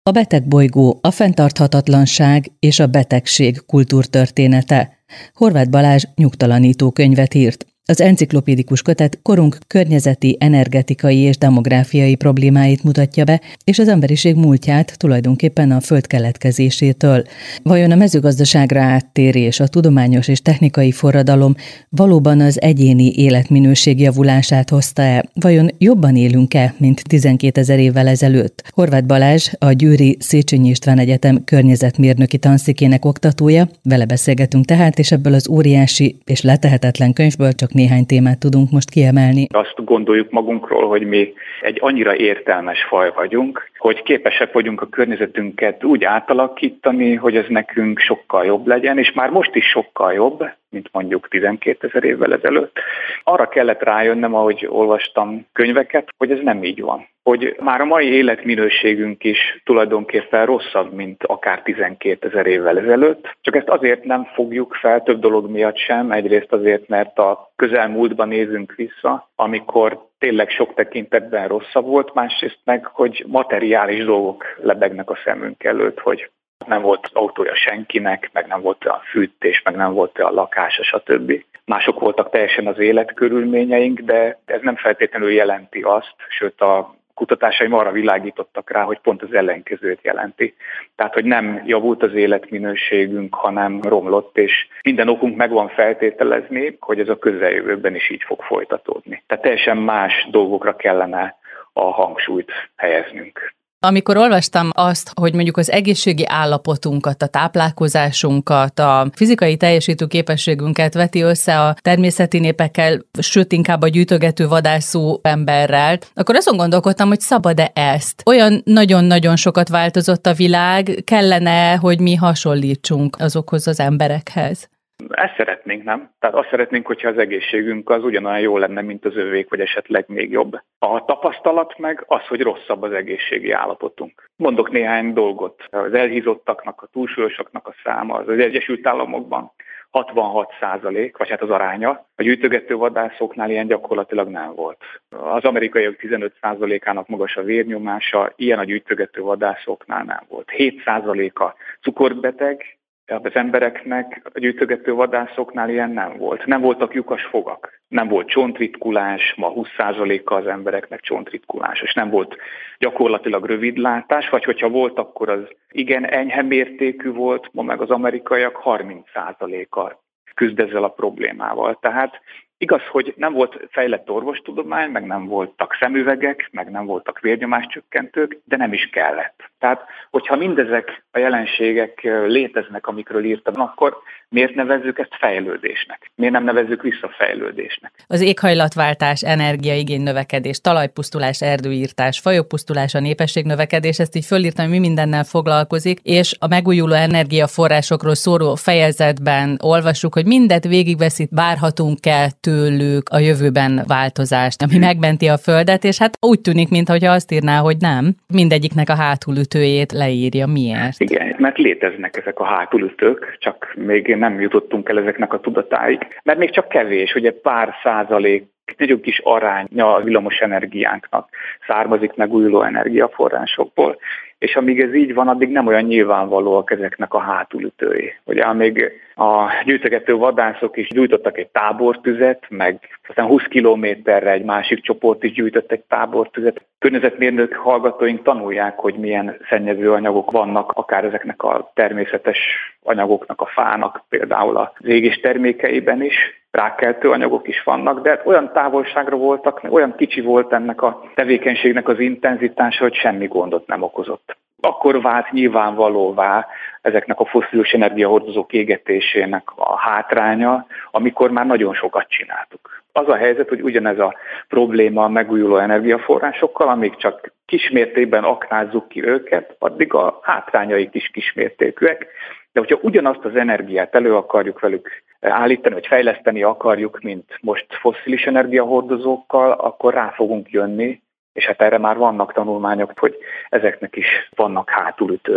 A beteg bolygó, a fenntarthatatlanság és a betegség kultúrtörténete. Horváth Balázs nyugtalanító könyvet írt. Az enciklopédikus kötet korunk környezeti, energetikai és demográfiai problémáit mutatja be, és az emberiség múltját tulajdonképpen a föld keletkezésétől. Vajon a mezőgazdaságra áttérés, a tudományos és technikai forradalom valóban az egyéni életminőség javulását hozta-e? Vajon jobban élünk-e, mint 12 000 évvel ezelőtt? Horváth Balázs, a Győri Széchenyi István Egyetem környezetmérnöki tanszékének oktatója, vele beszélgetünk tehát, és ebből az óriási és letehetetlen könyvből csak néhány témát tudunk most kiemelni. Azt gondoljuk magunkról, hogy mi egy annyira értelmes faj vagyunk, hogy képesek vagyunk a környezetünket úgy átalakítani, hogy ez nekünk sokkal jobb legyen, és már most is sokkal jobb, mint mondjuk 12 000 évvel ezelőtt. Arra kellett rájönnöm, ahogy olvastam könyveket, hogy ez nem így van. Hogy már a mai életminőségünk is tulajdonképpen rosszabb, mint akár 12 000 évvel ezelőtt. Csak ezt azért nem fogjuk fel, több dolog miatt sem. Egyrészt azért, mert a közelmúltban nézünk vissza, amikor tényleg sok tekintetben rosszabb volt, másrészt meg, hogy materiális dolgok lebegnek a szemünk előtt, hogy nem volt autója senkinek, meg nem volt a fűtés, meg nem volt a lakása, stb. Mások voltak teljesen az életkörülményeink, de ez nem feltétlenül jelenti azt, sőt a kutatásaim arra világítottak rá, hogy pont az ellenkezőt jelenti. Tehát, hogy nem javult az életminőségünk, hanem romlott, és minden okunk megvan feltételezni, hogy ez a közeljövőben is így fog folytatódni. Tehát teljesen más dolgokra kellene a hangsúlyt helyeznünk. Amikor olvastam azt, hogy mondjuk az egészségi állapotunkat, a táplálkozásunkat, a fizikai teljesítő képességünket veti össze a természeti népekkel, sőt inkább a gyűjtögető vadászó emberrel, akkor azon gondolkodtam, hogy szabad-e ezt? Olyan nagyon-nagyon sokat változott a világ, kellene, hogy mi hasonlítsunk azokhoz az emberekhez? Ezt szeretnénk, nem? Tehát azt szeretnénk, hogyha az egészségünk az ugyanolyan jó lenne, mint az övék, vagy esetleg még jobb. A tapasztalat meg az, hogy rosszabb az egészségi állapotunk. Mondok néhány dolgot. Az elhízottaknak, a túlsúlyosoknak a száma az Egyesült Államokban 66%, vagy hát az aránya. A gyűjtögető vadászoknál ilyen gyakorlatilag nem volt. Az amerikaiak 15%-ának magas a vérnyomása, ilyen a gyűjtögető vadászoknál nem volt. 7%-a cukorbeteg, az embereknek a gyűjtögető vadászoknál ilyen nem volt. Nem voltak lyukas fogak, nem volt csontritkulás, ma 20%-a az embereknek csontritkulás, és nem volt gyakorlatilag rövidlátás, vagy hogyha volt, akkor az igen enyhe mértékű volt, ma meg az amerikaiak 30%-a küzd ezzel a problémával. Tehát igaz, hogy nem volt fejlett orvostudomány, meg nem voltak szemüvegek, meg nem voltak vérnyomáscsökkentők, de nem is kellett. Tehát, hogyha mindezek a jelenségek léteznek, amikről írtam, akkor miért nevezzük ezt fejlődésnek? Miért nem nevezzük visszafejlődésnek? Az éghajlatváltás, energiaigény növekedés, talajpusztulás, erdőírtás, fajok pusztulása, népesség növekedés, ezt így fölírtam, hogy mi mindennel foglalkozik, és a megújuló energiaforrásokról szóló fejezetben olvassuk, hogy mindet végigveszi, várhatunk-e tőlük a jövőben változást, ami megmenti a Földet, és hát úgy tűnik, mintha azt írná, hogy nem. Mindegyiknek a hátulütőjét leírja. Miért? Igen, mert léteznek ezek a hátulütők, csak még nem jutottunk el ezeknek a tudatáig, mert még csak kevés, ugye pár százalék, nagyon kis aránya a villamos energiánknak származik megújuló energiaforrásokból, és amíg ez így van, addig nem olyan nyilvánvalóak ezeknek a hátulütői. Ugye amíg a gyűjtögető vadászok is gyújtottak egy tábortüzet, meg aztán 20 kilométerre egy másik csoport is gyújtott egy tábortüzet. Környezetmérnök hallgatóink tanulják, hogy milyen szennyező anyagok vannak, akár ezeknek a természetes anyagoknak, a fának, például az égés termékeiben is. Rákkeltő anyagok is vannak, de olyan távolságra voltak, olyan kicsi volt ennek a tevékenységnek az intenzitása, hogy semmi gondot nem okozott. Akkor vált nyilvánvalóvá ezeknek a fosszilis energiahordozók égetésének a hátránya, amikor már nagyon sokat csináltuk. Az a helyzet, hogy ugyanez a probléma a megújuló energiaforrásokkal, amíg csak kismértékben aknázzuk ki őket, addig a hátrányaik is kismértékűek. De hogyha ugyanazt az energiát elő akarjuk velük állítani, vagy fejleszteni akarjuk, mint most fosszilis energiahordozókkal, akkor rá fogunk jönni, és hát erre már vannak tanulmányok, hogy ezeknek is vannak hátulütőik.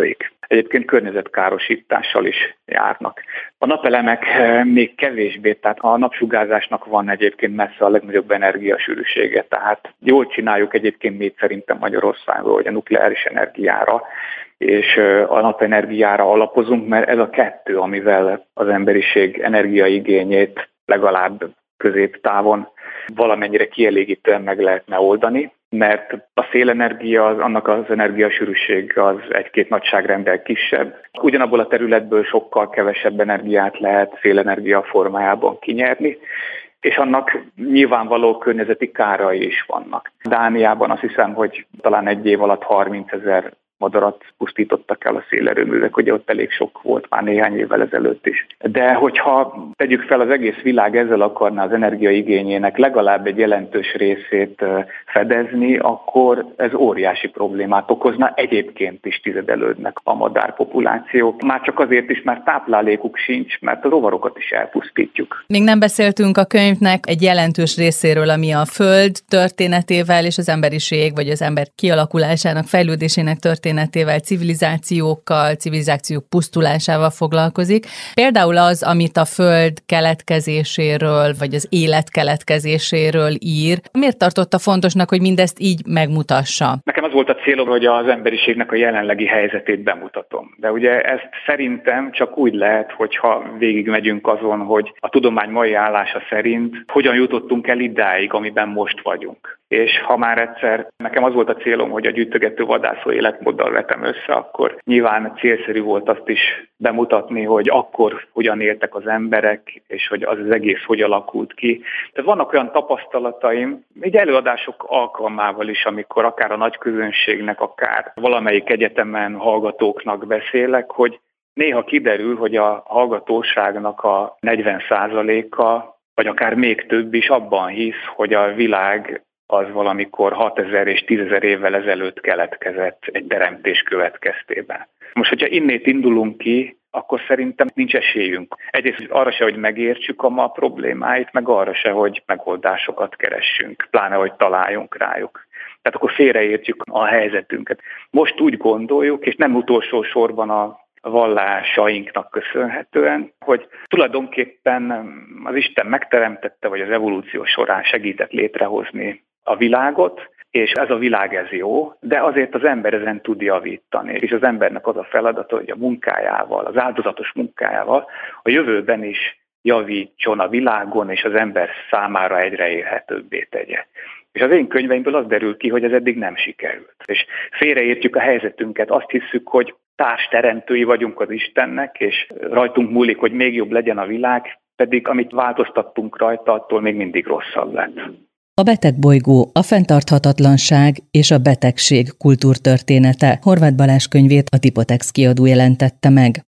egyébként környezetkárosítással is járnak. A napelemek még kevésbé, tehát a napsugárzásnak van egyébként messze a legnagyobb energiasűrűsége, tehát jól csináljuk egyébként még szerintem Magyarországon, hogy a nukleáris energiára és a napenergiára alapozunk, mert ez a kettő, amivel az emberiség energiaigényét legalább középtávon valamennyire kielégítően meg lehetne oldani, mert a szélenergia, annak az energiasűrűség az egy-két nagyságrendel kisebb. Ugyanabból a területből sokkal kevesebb energiát lehet szélenergia formájában kinyerni, és annak nyilvánvaló környezeti kárai is vannak. Dániában azt hiszem, hogy talán egy év alatt 30 000 madarat pusztítottak el a szélerőművek, ugye ott elég sok volt már néhány évvel ezelőtt is. De hogyha tegyük fel, az egész világ ezzel akarná az energiaigényének legalább egy jelentős részét fedezni, akkor ez óriási problémát okozna, egyébként is tizedelődnek a madárpopulációk. Már csak azért is, mert táplálékuk sincs, mert a rovarokat is elpusztítjuk. Még nem beszéltünk a könyvnek egy jelentős részéről, ami a Föld történetével és az emberiség, vagy az ember kialakulásának, fejlődésének történetével, civilizációkkal, civilizációk pusztulásával foglalkozik. Például az, amit a Föld keletkezéséről, vagy az élet keletkezéséről ír. Miért tartotta fontosnak, hogy mindezt így megmutassa? Nekem az volt a célom, hogy az emberiségnek a jelenlegi helyzetét bemutatom. De ugye ezt szerintem csak úgy lehet, hogyha végigmegyünk azon, hogy a tudomány mai állása szerint hogyan jutottunk el idáig, amiben most vagyunk. És ha már egyszer nekem az volt a célom, hogy a gyűjtögető vadászó életmóddal vetem össze, akkor nyilván célszerű volt azt is bemutatni, hogy akkor hogyan éltek az emberek, és hogy az egész hogy alakult ki. Tehát vannak olyan tapasztalataim, így előadások alkalmával is, amikor akár a nagy közönségnek, akár valamelyik egyetemen hallgatóknak beszélek, hogy néha kiderül, hogy a hallgatóságnak a 40%-a, vagy akár még több is abban hisz, hogy a világ az valamikor 6000 és 10 000 évvel ezelőtt keletkezett egy teremtés következtében. Most, hogyha innét indulunk ki, akkor szerintem nincs esélyünk. Egyrészt arra se, hogy megértsük a ma problémáit, meg arra se, hogy megoldásokat keressünk, pláne, hogy találjunk rájuk. Tehát akkor félreértjük a helyzetünket. Most úgy gondoljuk, és nem utolsó sorban a vallásainknak köszönhetően, hogy tulajdonképpen az Isten megteremtette, vagy az evolúció során segített létrehozni a világot, és ez a világ ez jó, de azért az ember ezen tud javítani. És az embernek az a feladata, hogy a munkájával, az áldozatos munkájával a jövőben is javítson a világon, és az ember számára egyre élhetőbbé tegye. És az én könyveimből az derül ki, hogy ez eddig nem sikerült. És félreértjük a helyzetünket, azt hiszük, hogy társteremtői vagyunk az Istennek, és rajtunk múlik, hogy még jobb legyen a világ, pedig amit változtattunk rajta, attól még mindig rosszabb lett. A Betegbolygó, a fenntarthatatlanság és a betegség kultúrtörténete Horváth Balázs könyvét a Tipotex kiadó jelentette meg.